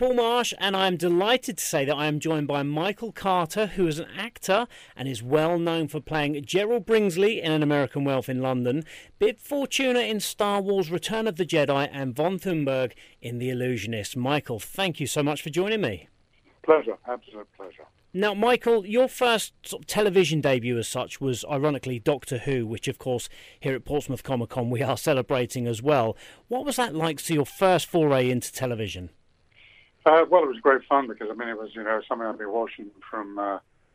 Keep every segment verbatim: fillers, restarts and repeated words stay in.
Paul Marsh, and I am delighted to say that I am joined by Michael Carter, who is an actor and is well known for playing Gerald Bringsley in An American Werewolf in London, Bib Fortuna in Star Wars Return of the Jedi, and Von Thunberg in The Illusionist. Michael, thank you so much for joining me. Pleasure, absolute pleasure. Now, Michael, your first sort of television debut as such was, ironically, Doctor Who, which, of course, here at Portsmouth Comic Con we are celebrating as well. What was that like to your first foray into television? Uh, well, it was great fun because, I mean, it was, you know, something I've been watching from uh,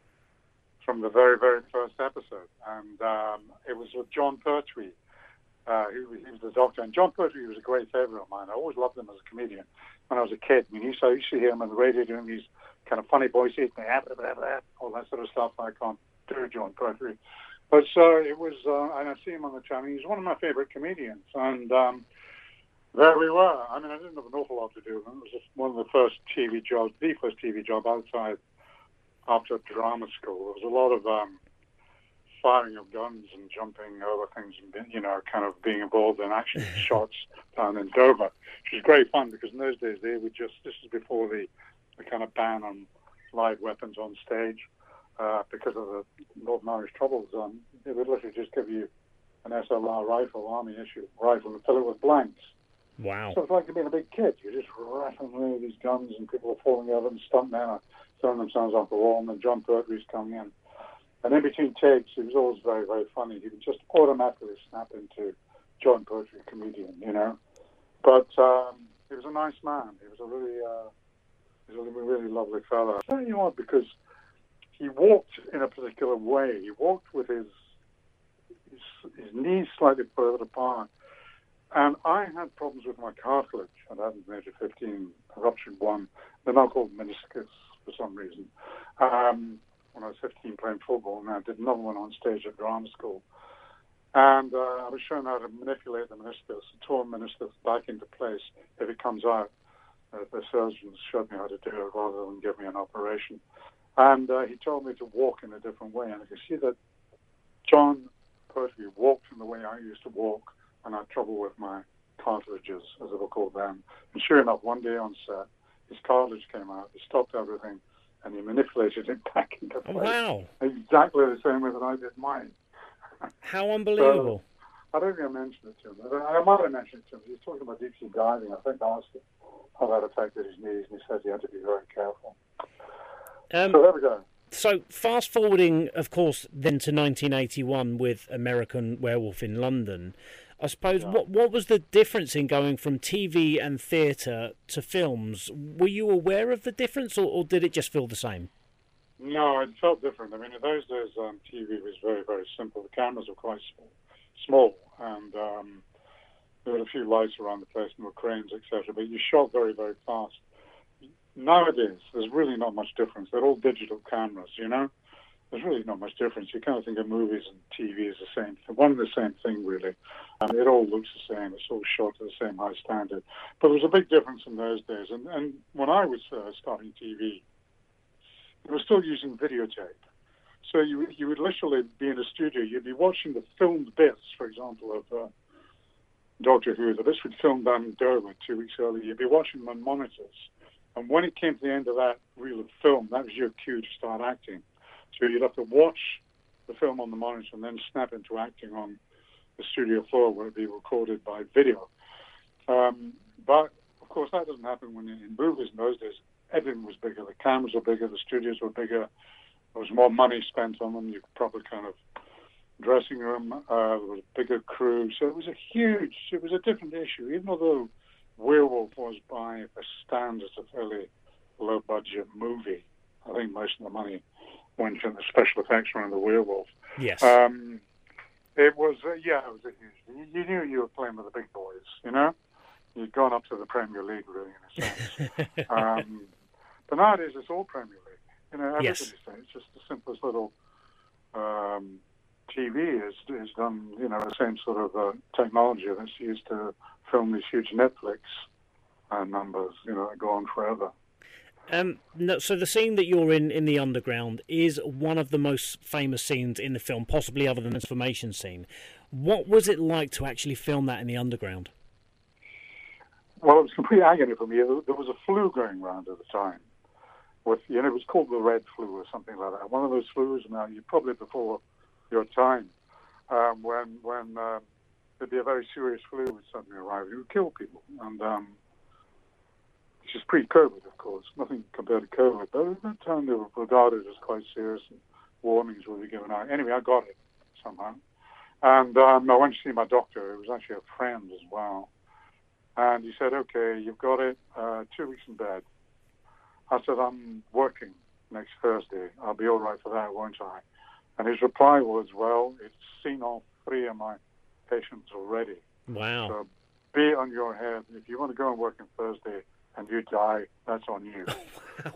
from the very, very first episode. And um, it was with John Pertwee. Uh, he, he was the Doctor. And John Pertwee was a great favourite of mine. I always loved him as a comedian when I was a kid. I mean, you used to, I used to hear him on the radio doing these kind of funny voices, all that sort of stuff. I can't do John Pertwee. But so it was, uh, and I see him on the channel. He's one of my favourite comedians. And um, there we were. I mean, I didn't have an awful lot to do. It was just one of the first T V jobs, the first T V job outside after drama school. There was a lot of um, firing of guns and jumping over things and, you know, kind of being involved in action shots down in Dover, which was great fun because in those days they would just, this is before the, the kind of ban on live weapons on stage uh, because of the Northern Irish Troubles. Um, they would literally just give you an S L R rifle, army issue rifle, and fill it with blanks. Wow. So it's like being a big kid. You're just rattling away with these guns and people are falling over and stuntmen are throwing themselves off the wall and then John Pertwee's coming in. And in between takes, he was always very, very funny. He would just automatically snap into John Pertwee, comedian, you know. But um, he was a nice man. He was a really, uh, he was a really lovely fellow. I'll tell you what, because he walked in a particular way. He walked with his his, his knees slightly further apart. And I had problems with my cartilage. I'd had an age of fifteen, a ruptured one. They're now called meniscus for some reason. Um, when I was fifteen playing football, and I did another one on stage at drama school. And uh, I was shown how to manipulate the meniscus, torn meniscus back into place if it comes out. Uh, the surgeons showed me how to do it rather than give me an operation. And uh, he told me to walk in a different way. And I could see that John Pertwee walked in the way I used to walk and I had trouble with my cartilages, as they were called then. And sure enough, one day on set, his cartilage came out, he stopped everything, and he manipulated it back into place. Oh, wow. Exactly the same way that I did mine. How unbelievable. So, I don't think I mentioned it to him. I might have mentioned it to him. He was talking about deep sea diving. I think I asked him how that affected his knees, and he said he had to be very careful. Um, so there we go. So fast forwarding, of course, then to nineteen eighty-one with American Werewolf in London. I suppose, yeah. what what was the difference in going from T V and theatre to films? Were you aware of the difference, or, or did it just feel the same? No, it felt different. I mean, in those days, um, T V was very, very simple. The cameras were quite small, small and um, there were a few lights around the place and there were cranes, et cetera. But you shot very, very fast. Nowadays, there's really not much difference. They're all digital cameras, you know? There's really not much difference. You kind of think of movies and T V as the same thing, one and the same thing, really. Um, it all looks the same. It's all shot to the same high standard. But there was a big difference in those days. And, and when I was uh, starting T V, we were still using videotape. So you you would literally be in a studio. You'd be watching the filmed bits, for example, of uh, Doctor Who. The bits we'd filmed down in Dover two weeks earlier. You'd be watching them on monitors. And when it came to the end of that reel of film, that was your cue to start acting. So you'd have to watch the film on the monitor and then snap into acting on the studio floor where it'd be recorded by video. Um, but, of course, that doesn't happen when in movies in those days. Everything was bigger. The cameras were bigger. The studios were bigger. There was more money spent on them. You could proper kind of dressing room. Uh, there was a bigger crew. So it was a huge, it was a different issue. Even although Werewolf was by the standards a fairly low-budget movie, I think most of the money went in the special effects around the werewolf. Yes. Um, it was, uh, yeah, it was a huge, you knew you were playing with the big boys, you know? You'd gone up to the Premier League, really, in a sense. um, but nowadays, it's all Premier League. You know, everybody's yes. saying it's just the simplest little um, T V is, is done, you know, the same sort of uh, technology that's used to film these huge Netflix uh, numbers, you know, that go on forever. Um, no, so the scene that you're in in the underground is one of the most famous scenes in the film, possibly other than the transformation scene. What was it like to actually film that in the underground? well, it was complete agony for me. There was a flu going around at the time. With, you know, it was called the red flu or something like that. One of those flus, now you're probably before your time, um, when when um, there'd be a very serious flu would suddenly arrive. It would kill people. And um, this is pre-COVID, of course, nothing compared to COVID. But at that time, they were regarded as quite serious, and warnings would be given out. Anyway, I got it somehow. And um, I went to see my doctor. It was actually a friend as well. And he said, okay, you've got it, uh, two weeks in bed. I said, I'm working next Thursday. I'll be all right for that, won't I? And his reply was, well, it's seen all three of my patients already. Wow. So be on your head. If you want to go and work on Thursday and you die, that's on you. Wow.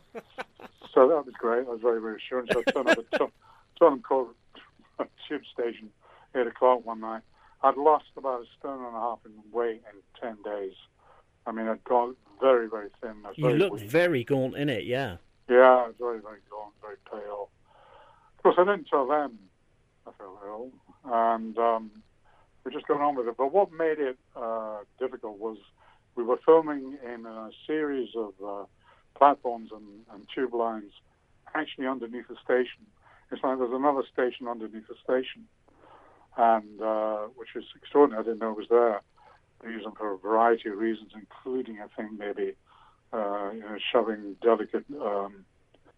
So that was great. I was very reassuring. So I turned up at Tottenham Court Tube Station, eight o'clock one night. I'd lost about a stone and a half in weight in ten days. I mean, I'd gone very, very thin. I was You very look weak. very gaunt in it, yeah. Yeah, I was very, very gaunt, very pale. Of course, I didn't tell them I felt ill, and um, we just got on with it. But what made it uh, difficult was we were filming in a series of uh, platforms and, and tube lines actually underneath the station. It's like there's another station underneath the station, and uh, which is extraordinary. I didn't know it was there. They use them for a variety of reasons, including, I think, maybe uh, you know, shoving delicate um,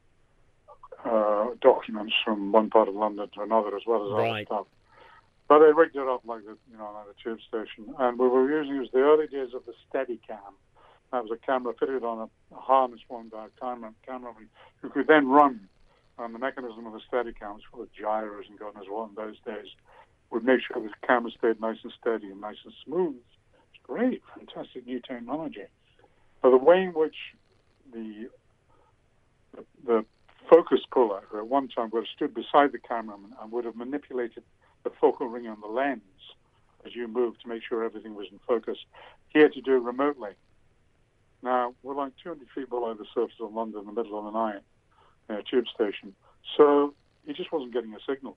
uh, documents from one part of London to another, as well as Right. other stuff. But they rigged it up like the, you know, like the tube station, and we were using it was the early days of the Steadicam. That was a camera fitted on a, a harness one by a camera, cameraman who could then run on the mechanism of the Steadicam, which was gyros and God knows what in those days, would make sure the camera stayed nice and steady and nice and smooth. It's great, fantastic new technology. But the way in which the the, the focus puller, who at one time would have stood beside the cameraman and would have manipulated the focal ring on the lens as you moved to make sure everything was in focus, he had to do it remotely. Now, we're like two hundred feet below the surface of London in the middle of the night in a tube station, so he just wasn't getting a signal.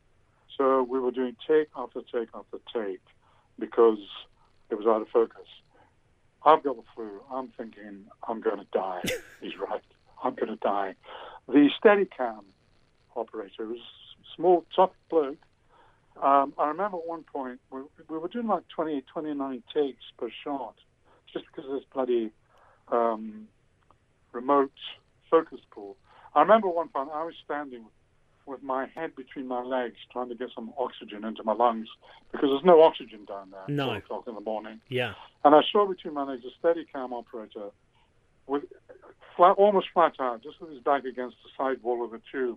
So we were doing take after take after take because it was out of focus. I've got the flu. I'm thinking I'm going to die. He's right. I'm going to die. The Steadicam operator was a small, tough bloke. Um, I remember at one point we, we were doing like twenty, twenty-nine takes per shot, just because of this bloody um, remote focus pull. I remember one time I was standing with my head between my legs trying to get some oxygen into my lungs because there's no oxygen down there No. at four o'clock in the morning. Yeah. And I saw between my legs a Steadicam operator with flat, almost flat out, just with his back against the side wall of the tube,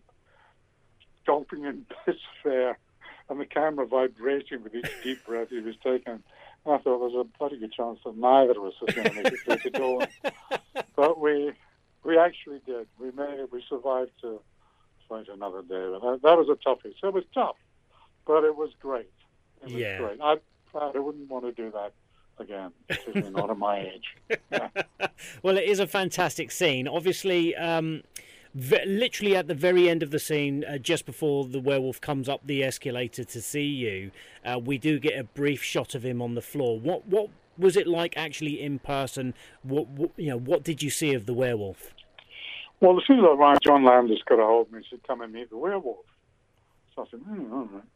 gulping in piss fair, and the camera vibrating with each deep breath he was taking. And I thought there was a bloody good chance that neither of us was going to make it through the door. But we we actually did. We made it. We survived to fight another day. But that, that was a toughie. So it was tough, but it was great. It was Yeah. great. I, I wouldn't want to do that again, particularly not at my age. Yeah. Well, it is a fantastic scene. Obviously, um, v- literally at the very end of the scene, uh, just before the werewolf comes up the escalator to see you, uh, we do get a brief shot of him on the floor. What what was it like actually in person? What, what you know? What did you see of the werewolf? Well, as soon as I arrived, John Landis got a hold of me and said, come and meet the werewolf. So I said, hmm, all right.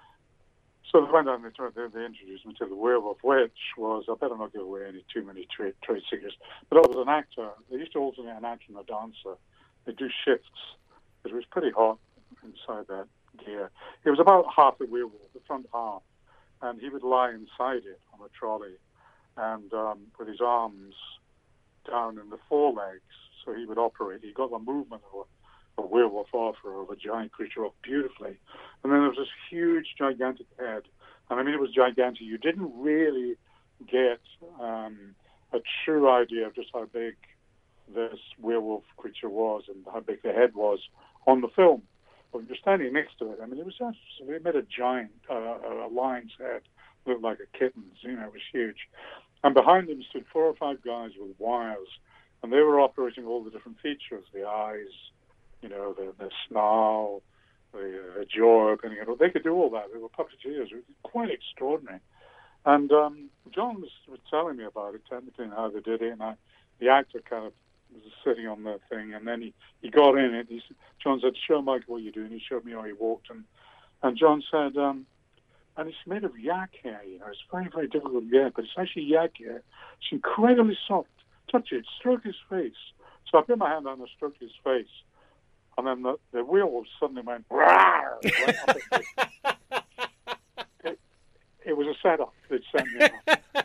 So they went down and they, they introduced me to the werewolf, which was, I better not give away any too many trade, trade secrets, but I was an actor. They used to alternate an actor and a dancer. They do shifts. It was pretty hot inside that gear. It was about half the werewolf, the front half, and he would lie inside it on a trolley and um, with his arms down in the forelegs, so he would operate. He got the movement of a, a werewolf off or of a giant creature off beautifully. And then there was this huge, gigantic head. And I mean, it was gigantic. You didn't really get um, a true idea of just how big this werewolf creature was and how big the head was on the film. But when you're standing next to it, I mean, it was just, it made a giant, uh, a lion's head look like a kitten's. You know, it was huge. And behind him stood four or five guys with wires, and they were operating all the different features, the eyes, you know, the, the snarl, the uh, jaw opening. They could do all that. They were puppeteers. It was quite extraordinary. And um, John was, was telling me about it technically and how they did it, and I, the actor kind of was sitting on the thing, and then he, he got in it. He, John said, "Show Michael what you're doing." He showed me how he walked, and and John said, um, and it's made of yak hair, you know. It's very, very difficult to get, but it's actually yak hair. It's incredibly soft. Touch it, stroke his face. So I put my hand on and stroked his face, and then the, the wheel suddenly went, rawr, went up and it, it was a setup that sent me off.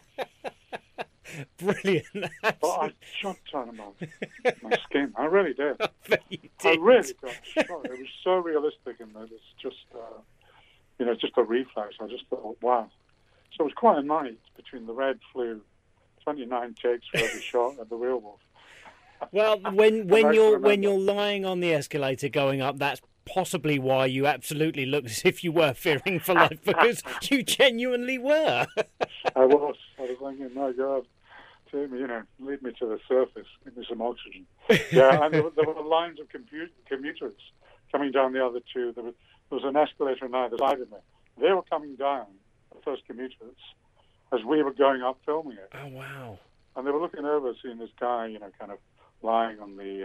Brilliant. But I jumped on my, my skin. I really did. I bet you I did. really got shocked. It was so realistic, and that it's just, uh, you know, just a reflex. I just thought, wow. So it was quite a night between the Red flew, twenty-nine takes for every shot, and the Real Wolf. Well, when when I you're remember. when you're lying on the escalator going up, that's possibly why you absolutely looked as if you were fearing for life, because you genuinely were. I was. I was thinking, my God, take me, you know, lead me to the surface, give me some oxygen. Yeah, and there, were- there were lines of commu- commuters coming down the other two. There was, there was an escalator on either side of me. They were coming down, the first commuters, as we were going up filming it. Oh wow! And they were looking over, seeing this guy, you know, kind of lying on the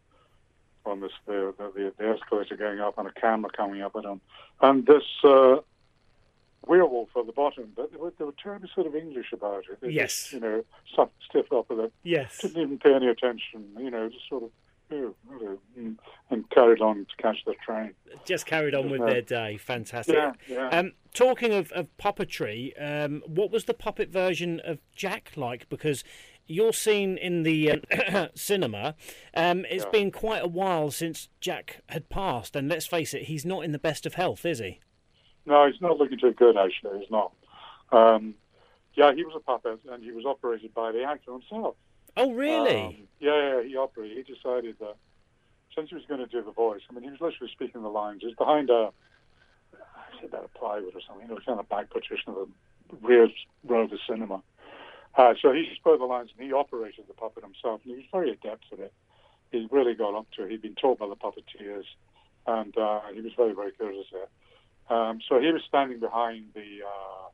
uh, on this the, the the escalator going up, and a camera coming up at him, and this uh, werewolf at the bottom. But they were, they were terribly sort of English about it. They Yes. just, you know, stuff stiff up with it. Yes. Didn't even pay any attention. You know, just sort of. Oh, hello, and, and carried on to catch the train. Just carried on with Yeah. their day. Fantastic. Yeah, yeah. Um, talking of, of puppetry, um, what was the puppet version of Jack like? Because you're seen in the um, cinema. Um, it's Yeah. been quite a while since Jack had passed, and let's face it, he's not in the best of health, is he? No, he's not looking too good, actually. He's not. Um, yeah, he was a puppet, and he was operated by the actor himself. Oh, really? Um, yeah, yeah, he operated. He decided that since he was going to do the voice, I mean, he was literally speaking the lines. He was behind a, I said that a plywood or something. It was kind of back partition of the rear row of the cinema. Uh, so he spoke the lines, and he operated the puppet himself, and he was very adept at it. He really got up to it. He'd been taught by the puppeteers, and uh, he was very, very good at it. Um, so he was standing behind the uh,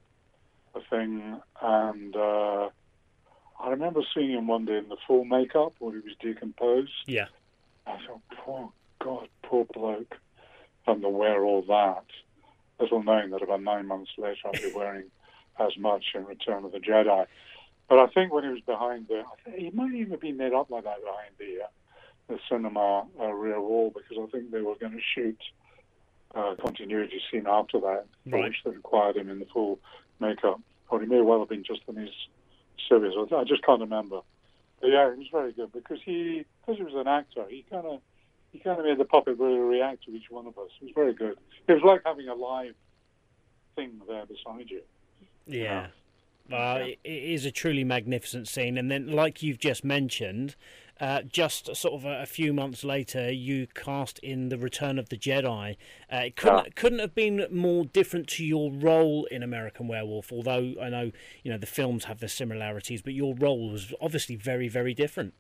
the thing, and uh, I remember seeing him one day in the full makeup when he was decomposed. Yeah. I thought, poor God, poor bloke, having to wear all that. Little knowing that about nine months later I'd be wearing as much in Return of the Jedi. But I think when he was behind the, I think he might even have been made up like that behind the uh, the cinema uh, rear wall, because I think they were going to shoot uh, continuity scene after that, for Right. which they required him in the full makeup. Or he may well have been just in his series. I just can't remember. But yeah, he was very good because he, because he was an actor, he kind of he kind of made the puppet really react to each one of us. It was very good. It was like having a live thing there beside you. Yeah. Yeah. Well, Yeah. it, it is a truly magnificent scene. And then, like you've just mentioned, uh, just sort of a, a few months later, you cast in The Return of the Jedi. Uh, it couldn't, Yeah. couldn't have been more different to your role in American Werewolf, although I know, you know, the films have their similarities, but your role was obviously very, very different.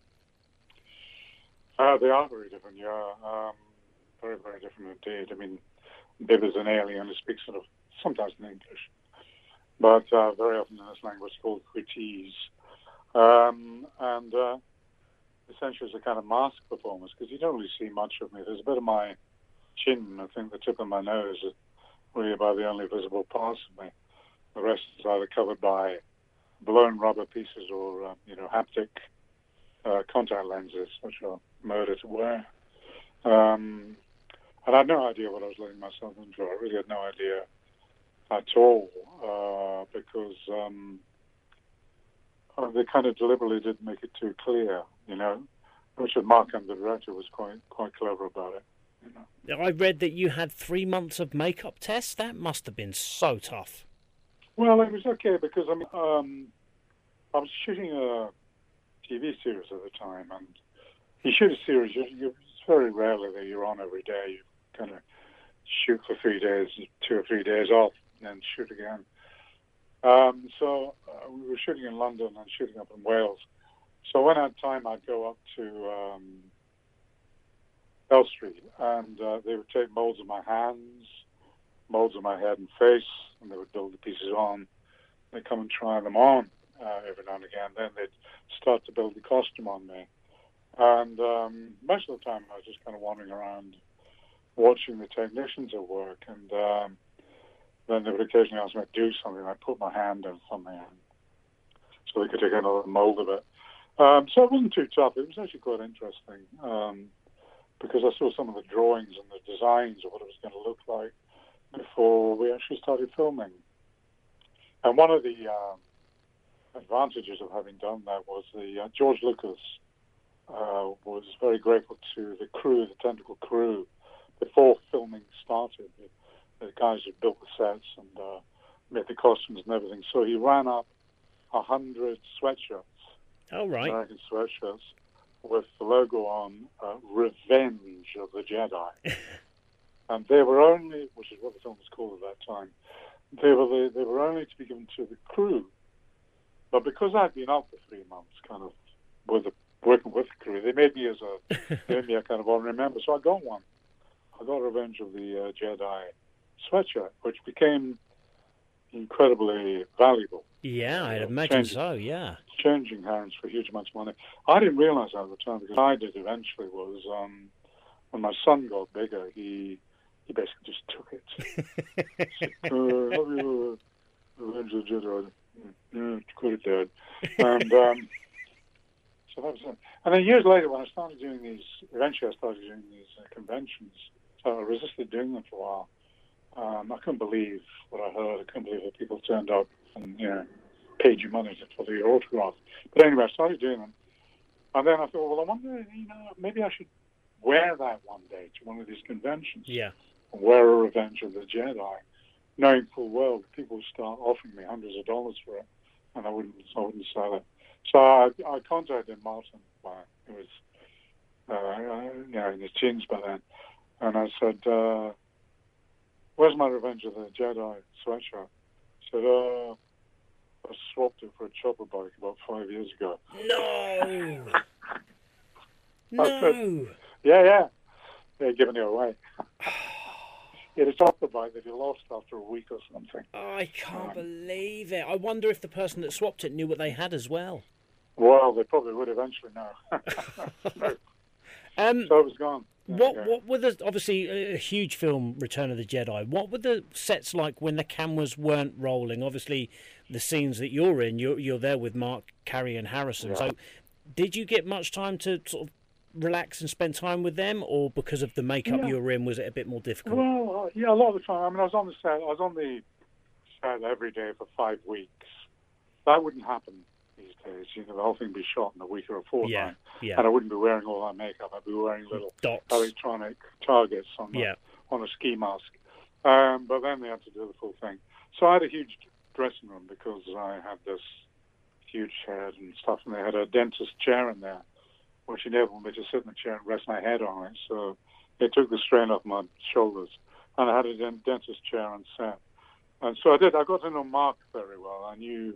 Uh, they are very different, yeah. Um, very, very different indeed. I mean, Bib is an alien who speaks sort of sometimes in English, but uh, very often in this language called Quitese. Um, and uh, essentially it's a kind of mask performance because you don't really see much of me. There's a bit of my chin, I think the tip of my nose is really about the only visible parts of me. The rest is either covered by blown rubber pieces or, uh, you know, haptic uh, contact lenses, which are murder to wear. Um, and I had no idea what I was letting myself into. I really had no idea at all, uh, because um, uh, they kind of deliberately didn't make it too clear, you know. Richard Markham, the director, was quite quite clever about it. You know. I read that you had three months of makeup tests. That must have been so tough. Well, it was okay because I mean, um, I was shooting a T V series at the time, and you shoot a series. You, you, it's very rarely that you're on every day. You kind of shoot for three days, two or three days off, and then shoot again. Um, so uh, we were shooting in London and shooting up in Wales. So when I had time, I'd go up to um, Elstree, and uh, they would take molds of my hands, molds of my head and face, and they would build the pieces on. they'd come and try them on uh, every now and again. Then they'd start to build the costume on me. And um, most of the time I was just kind of wandering around watching the technicians at work. And um, then they would occasionally ask me to do something. I'd put my hand in something so they could take another mold of it. Um, so it wasn't too tough. It was actually quite interesting um, because I saw some of the drawings and the designs of what it was going to look like before we actually started filming. And one of the um, advantages of having done that was the uh, George Lucas uh, was very grateful to the crew, the technical crew, before filming started. The, the guys who built the sets and uh, made the costumes and everything. So he ran up a hundred sweatshirts. Oh, right. American sweatshirts with the logo on uh, Revenge of the Jedi. And they were only, which is what the film was called at that time, they were the, they were only to be given to the crew. But because I'd been out for three months, kind of with the, working with the crew, they made me as a they made me a kind of honorary member. So I got one. I got Revenge of the uh, Jedi sweatshirt, which became incredibly valuable. Yeah, I'd uh, imagine changing, so, yeah. Changing hands for huge amounts of money. I didn't realize that at the time, because what I did eventually was, um, when my son got bigger, he he basically just took it. Said, uh, have you uh, Revenge of the Jedi? Yeah, it's good, Dad. And um, so that was it. And then years later, when I started doing these, eventually I started doing these uh, conventions, so I resisted doing them for a while. Um, I couldn't believe what I heard. I couldn't believe that people turned up and, you know, paid you money for your autograph. But anyway, I started doing them. And then I thought, well, I wonder, you know, maybe I should wear that one day to one of these conventions. Yeah. Wear a Revenge of the Jedi, knowing full well that people would start offering me hundreds of dollars for it, and I wouldn't, I wouldn't sell it. So I, I contacted Martin. It was, uh, you know, in his teens by then. And I said, uh, where's my Revenge of the Jedi sweatshirt? He said, uh, I swapped it for a chopper bike about five years ago. No! I said, No! yeah, yeah. They're giving it away. He had a chopper bike that he lost after a week or something. I can't Um, believe it. I wonder if the person that swapped it knew what they had as well. Well, they probably would eventually know. Um, So it was gone. What Yeah. what were the, obviously a huge film, Return of the Jedi, what were the sets like when the cameras weren't rolling? Obviously the scenes that you're in, you're, you're there with Mark, Carrie and Harrison. Yeah. So did you get much time to sort of relax and spend time with them, or because of the makeup Yeah. you were in, was it a bit more difficult? Well, uh, yeah, a lot of the time. I mean, I was on the set. I was on the set every day for five weeks. That wouldn't happen these days. You know, the whole thing would be shot in a week or a fortnight. Yeah, yeah. And I wouldn't be wearing all that makeup. I'd be wearing little Dots. electronic targets on, the, Yeah. on a ski mask. Um, but then they had to do the full thing. So I had a huge dressing room because I had this huge head and stuff, and they had a dentist chair in there, which enabled me to sit in the chair and rest my head on it. So it took the strain off my shoulders. And I had a dentist chair on set. And so I did. I got to know Mark very well. I knew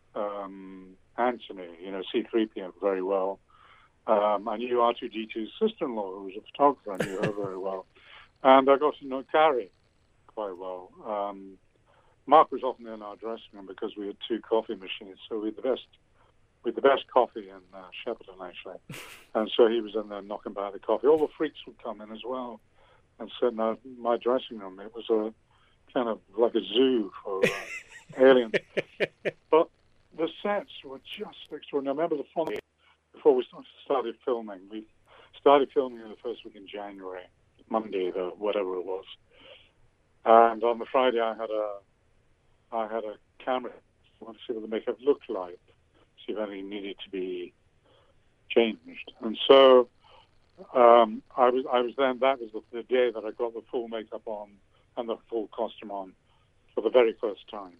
um, Anthony, you know, C three P O very well. Um, I knew R two D two's sister-in-law, who was a photographer. I knew her very well. And I got to know Carrie quite well. Um, Mark was often in our dressing room because we had two coffee machines, so we had the best we had the best coffee in uh, Shepperton, actually. And so he was in there knocking back the coffee. All the freaks would come in as well and sit in my, my dressing room. It was a kind of like a zoo for uh, aliens. But the sets were just extraordinary. I remember the fun before we started filming. We started filming in the first week in January, Monday, the whatever it was. And on the Friday, I had a I had a camera. I wanted to see what the makeup looked like, see if anything needed to be changed. And so um, I was I was then that was the, the day that I got the full makeup on and the full costume on for the very first time.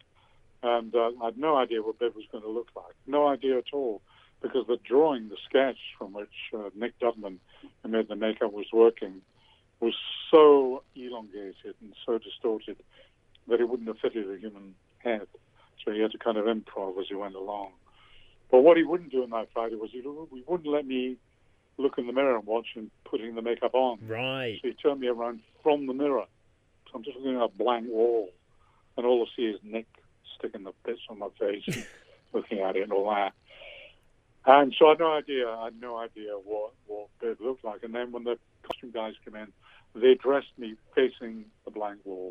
And uh, I had no idea what Bibb was going to look like. No idea at all, because the drawing, the sketch from which uh, Nick Dudman, who made the makeup, was working, was so elongated and so distorted that it wouldn't have fitted a human head. So he had to kind of improv as he went along. But what he wouldn't do on that Friday was he, he wouldn't let me look in the mirror and watch him putting the makeup on. Right. So he turned me around from the mirror. So I'm just looking at a blank wall, and all I see is Nick sticking the bits on my face, and looking at it and all that. And so I had no idea. I had no idea what what Bib looked like. And then when the costume guys came in, they dressed me facing the blank wall.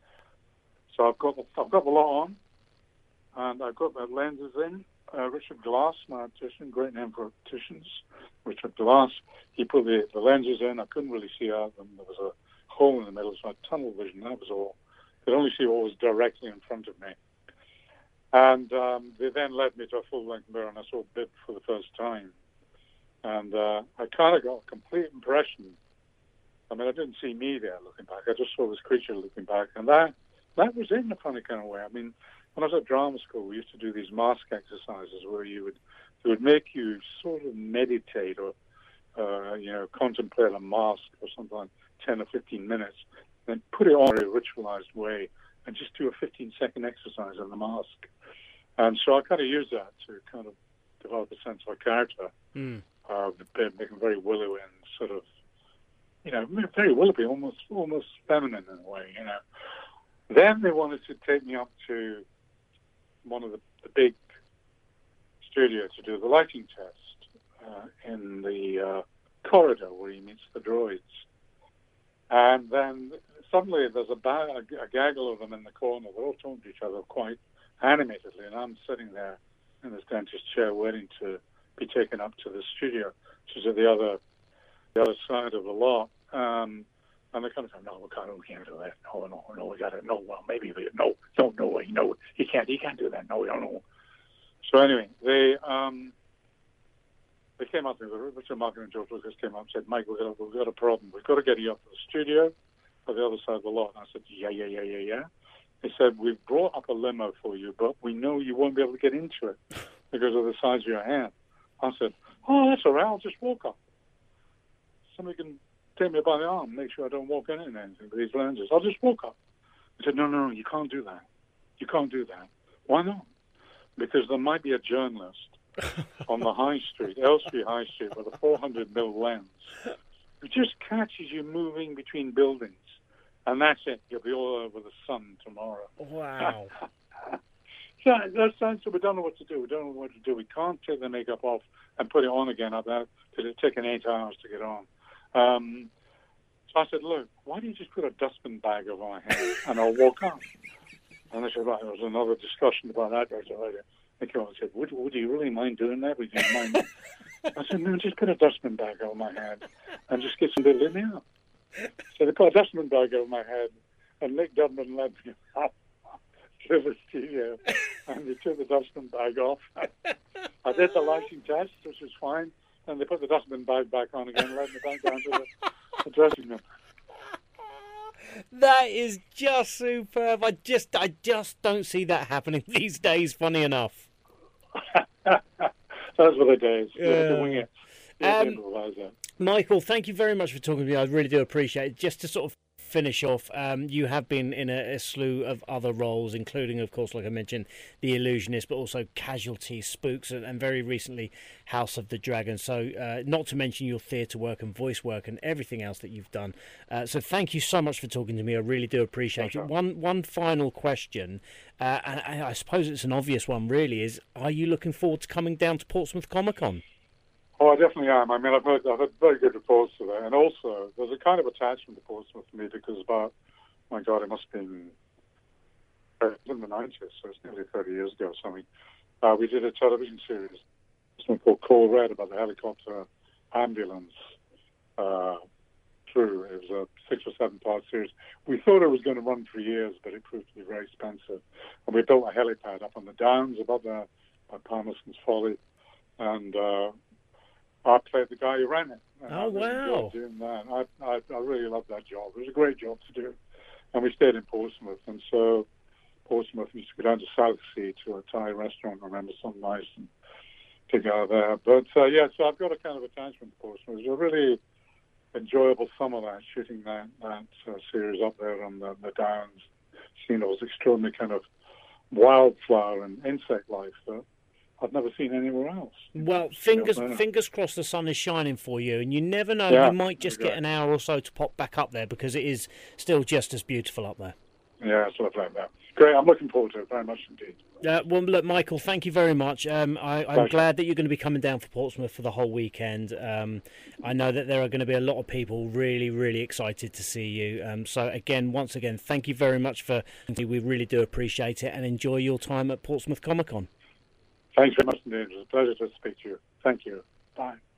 So I've got the, I've got the lot on, and I've got the lenses in. Uh, Richard Glass, my optician, great name for opticians, Richard Glass. He put the, the lenses in. I couldn't really see out them. There was a hole in the middle, so I had tunnel vision. That was all. I could only see what was directly in front of me. And um, they then led me to a full-length mirror, and I saw Bib for the first time. And uh, I kind of got a complete impression. I mean, I didn't see me there looking back. I just saw this creature looking back. And that that was it in a funny kind of way. I mean, when I was at drama school, we used to do these mask exercises where you would, they would make you sort of meditate or, uh, you know, contemplate a mask for something like ten or fifteen minutes, then put it on in a ritualized way and just do a fifteen-second exercise on the mask. And so I kind of used that to kind of develop a sense of a character. Mm. Uh, making very willowy and sort of, you know, very willoughby, almost almost feminine in a way, you know. Then they wanted to take me up to one of the, the big studios to do the lighting test uh, in the uh, corridor where he meets the droids. And then suddenly there's a, ba- a gaggle of them in the corner. They're all talking to each other quite animatedly, and I'm sitting there in this dentist chair waiting to be taken up to the studio, which is at the other the other side of the lot. Um, and they kind of go, no, we can't, we can't do that. No, no, no, we got to, no, well, maybe, we, no, no, no, no, he can't, he can't do that. No, we don't know. So anyway, they um, they came up to me, Richard Markham and George Lucas came up and said, Mike, we've got, we've got a problem. We've got to get you up to the studio on the other side of the lot. And I said, yeah, yeah, yeah, yeah, yeah. They said, we've brought up a limo for you, but we know you won't be able to get into it because of the size of your hand. I said, oh, that's all right. I'll just walk up. Somebody can take me by the arm, make sure I don't walk into anything with these lenses. I'll just walk up. I said, no, no, no, you can't do that. You can't do that. Why not? Because there might be a journalist on the high street, Elstree High Street, with a four hundred mil lens who just catches you moving between buildings. And that's it. You'll be all over the sun tomorrow. Wow. So that sounds so we don't know what to do. We don't know what to do. We can't take the makeup off and put it on again up there because it's taken eight hours to get on. Um, so I said, look, why don't you just put a dustbin bag over my head and I'll walk up? And they said, right, there was another discussion about that. I said, they came on and said, would, would you really mind doing that? Would you mind? I said, no, just put a dustbin bag over my head and just get somebody to let me out. So they put a dustbin bag over my head and Nick Dubman led me up to the studio and they took the dustbin bag off. I did the lighting test, which was fine, and they put the dustbin bag back on again and led me back down to the, the dressing room. That is just superb. I just I just don't see that happening these days, funny enough. Those were the days. You had to Uh, wing it. You um, had to improvise that. Michael, thank you very much for talking to me. I really do appreciate it. Just to sort of finish off, um, you have been in a, a slew of other roles, including, of course, like I mentioned, The Illusionist, but also Casualty, Spooks, and, and very recently House of the Dragon. So uh, not to mention your theatre work and voice work and everything else that you've done. Uh, so thank you so much for talking to me. I really do appreciate Pleasure. it. One one final question, uh, and, and I suppose it's an obvious one really, is are you looking forward to coming down to Portsmouth Comic Con? Oh, I definitely am. I mean, I've heard, I've heard very good reports of that. And also, there's a kind of attachment to Portsmouth for me because about, my God, it must have been in the nineties, so it's nearly thirty years ago or something. Uh, we did a television series, something called Call Red, about the helicopter ambulance uh, crew. It was a six or seven part series. We thought it was going to run for years, but it proved to be very expensive. And we built a helipad up on the downs above there by Palmerston's Folly. And uh, I played the guy who ran it. And Oh, I really wow. enjoyed doing that. I, I, I really loved that job. It was a great job to do. And we stayed in Portsmouth. And so Portsmouth, we used to go down to Southsea to a Thai restaurant, I remember, something nice, and to go there. But, uh, yeah, so I've got a kind of attachment to Portsmouth. It was a really enjoyable summer, that, shooting that, that uh, series up there on the, the Downs. Seeing those extraordinary kind of wildflower and insect life that I've never seen anywhere else. Well, fingers Yeah, fingers crossed the sun is shining for you, and you never know, Yeah, you might just okay. get an hour or so to pop back up there because it is still just as beautiful up there. Yeah, it's lovely like that. Great. I'm looking forward to it very much indeed. Uh, well, look, Michael, thank you very much. Um, I, I'm Pleasure. glad that you're going to be coming down for Portsmouth for the whole weekend. Um, I know that there are going to be a lot of people really, really excited to see you. Um, so, again, once again, thank you very much for. We really do appreciate it, and enjoy your time at Portsmouth Comic Con. Thanks very much indeed. It was a pleasure to speak to you. Thank you. Bye.